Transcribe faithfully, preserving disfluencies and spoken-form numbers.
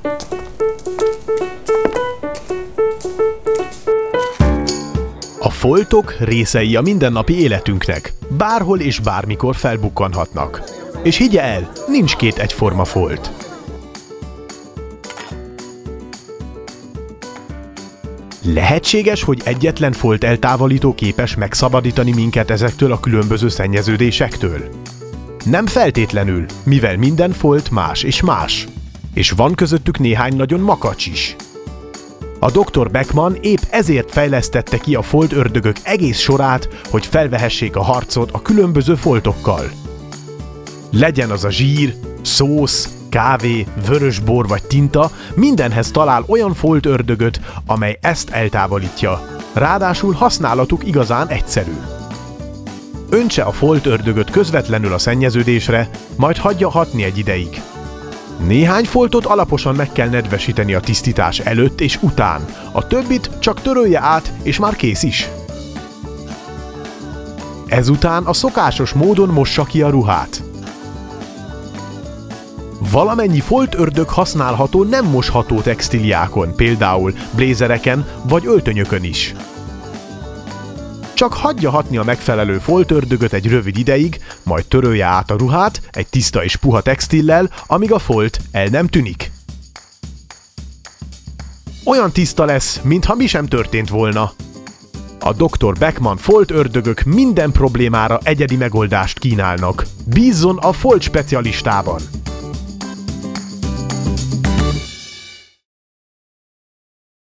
A foltok részei a mindennapi életünknek, bárhol és bármikor felbukkanhatnak. És higgye el, nincs két egyforma folt. Lehetséges, hogy egyetlen folt eltávolító képes megszabadítani minket ezektől a különböző szennyeződésektől? Nem feltétlenül, mivel minden folt más és más. És van közöttük néhány nagyon makacs is. A doktor Beckmann épp ezért fejlesztette ki a foltördögök egész sorát, hogy felvehessék a harcot a különböző foltokkal. Legyen az a zsír, szósz, kávé, vörösbor vagy tinta, mindenhez talál olyan foltördögöt, amely ezt eltávolítja. Ráadásul használatuk igazán egyszerű. Öntse a foltördögöt közvetlenül a szennyeződésre, majd hagyja hatni egy ideig. Néhány foltot alaposan meg kell nedvesíteni a tisztítás előtt és után, a többit csak törölje át, és már kész is. Ezután a szokásos módon mossa ki a ruhát. Valamennyi foltördög használható nem mosható textíliákon, például blézereken vagy öltönyökön is. Csak hagyja hatni a megfelelő foltördögöt egy rövid ideig, majd törölje át a ruhát egy tiszta és puha textillel, amíg a folt el nem tűnik. Olyan tiszta lesz, mintha mi sem történt volna. A doktor Beckmann foltördögök minden problémára egyedi megoldást kínálnak. Bízzon a folt specialistában!